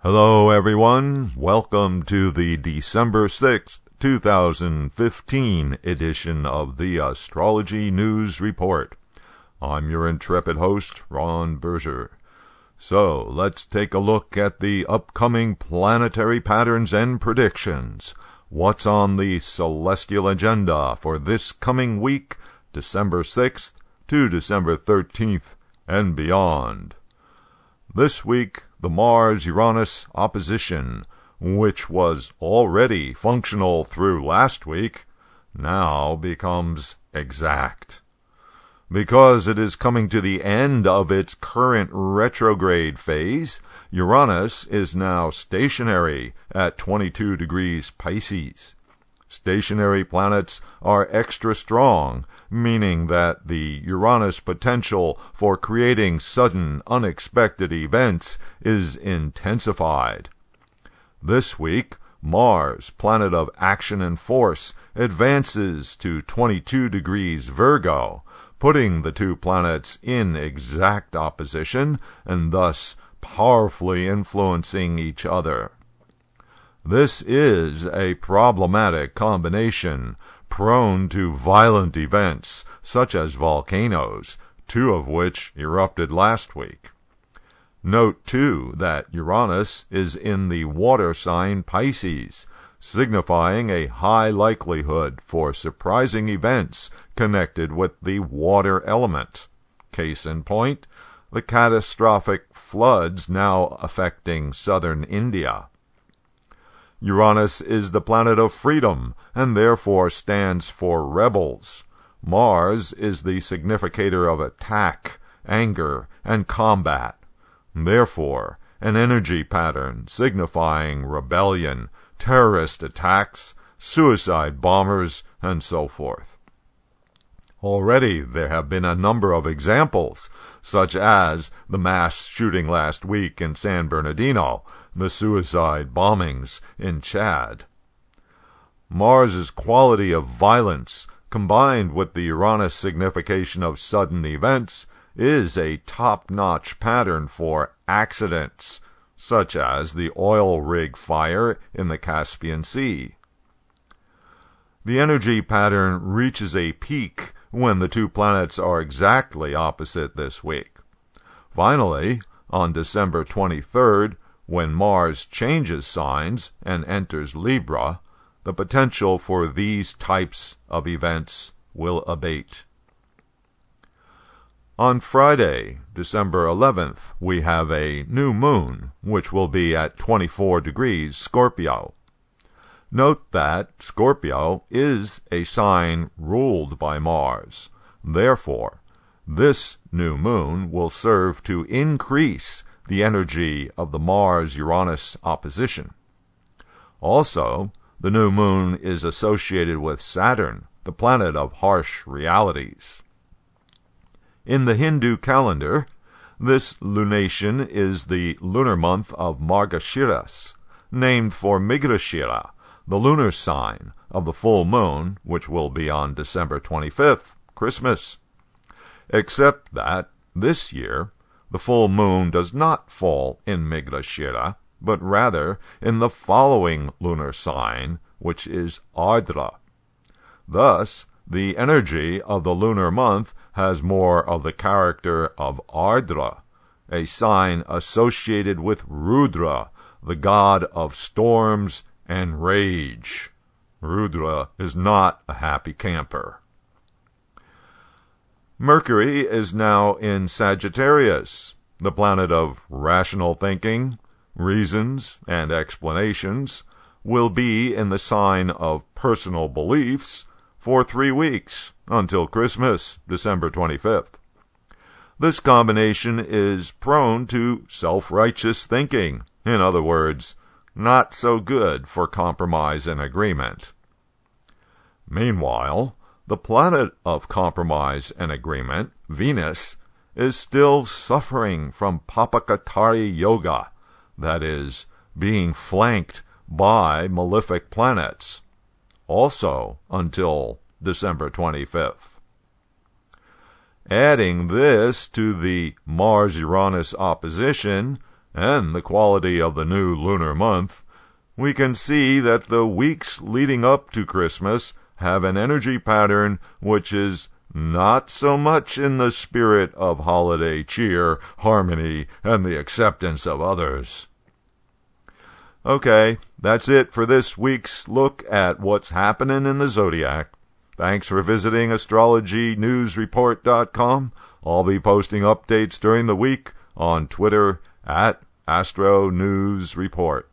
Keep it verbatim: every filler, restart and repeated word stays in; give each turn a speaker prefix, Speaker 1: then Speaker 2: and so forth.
Speaker 1: Hello, everyone. Welcome to the December sixth, two thousand fifteen edition of the Astrology News Report. I'm your intrepid host, Ron Berger. So, let's take a look at the upcoming planetary patterns and predictions. What's on the celestial agenda for this coming week, December sixth to December thirteenth and beyond? This week, the Mars-Uranus opposition, which was already functional through last week, now becomes exact. Because it is coming to the end of its current retrograde phase, Uranus is now stationary at twenty-two degrees Pisces. Stationary planets are extra strong, meaning that the Uranus potential for creating sudden, unexpected events is intensified. This week, Mars, planet of action and force, advances to twenty-two degrees Virgo, putting the two planets in exact opposition and thus powerfully influencing each other. This is a problematic combination, prone to violent events, such as volcanoes, two of which erupted last week. Note, too, that Uranus is in the water sign Pisces, signifying a high likelihood for surprising events connected with the water element. Case in point, the catastrophic floods now affecting southern India. Uranus is the planet of freedom, and therefore stands for rebels. Mars is the significator of attack, anger, and combat. Therefore, an energy pattern signifying rebellion, terrorist attacks, suicide bombers, and so forth. Already there have been a number of examples, such as the mass shooting last week in San Bernardino, the suicide bombings in Chad. Mars's quality of violence, combined with the Uranus signification of sudden events, is a top-notch pattern for accidents, such as the oil rig fire in the Caspian Sea. The energy pattern reaches a peak when the two planets are exactly opposite this week. Finally, on December twenty-third, when Mars changes signs and enters Libra, the potential for these types of events will abate. On Friday, December eleventh, we have a new moon, which will be at twenty-four degrees Scorpio. Note that Scorpio is a sign ruled by Mars. Therefore, this new moon will serve to increase the energy of the Mars-Uranus opposition. Also, the new moon is associated with Saturn, the planet of harsh realities. In the Hindu calendar, this lunation is the lunar month of Margashiras, named for Mrigasira, the lunar sign of the full moon, which will be on December twenty-fifth, Christmas. Except that, this year, the full moon does not fall in Mrigasira, but rather in the following lunar sign, which is Ardra. Thus, the energy of the lunar month has more of the character of Ardra, a sign associated with Rudra, the god of storms and rage. Rudra is not a happy camper. Mercury is now in Sagittarius, the planet of rational thinking, reasons, and explanations, will be in the sign of personal beliefs for three weeks, until Christmas, December twenty-fifth. This combination is prone to self-righteous thinking, in other words, not so good for compromise and agreement. Meanwhile, the planet of compromise and agreement, Venus, is still suffering from Papakatari Yoga, that is, being flanked by malefic planets, also until December twenty-fifth. Adding this to the Mars-Uranus opposition, and the quality of the new lunar month, we can see that the weeks leading up to Christmas have an energy pattern which is not so much in the spirit of holiday cheer, harmony, and the acceptance of others. Okay, that's it for this week's look at what's happening in the zodiac. Thanks for visiting astrology news report dot com. I'll be posting updates during the week on Twitter at Astro News Report.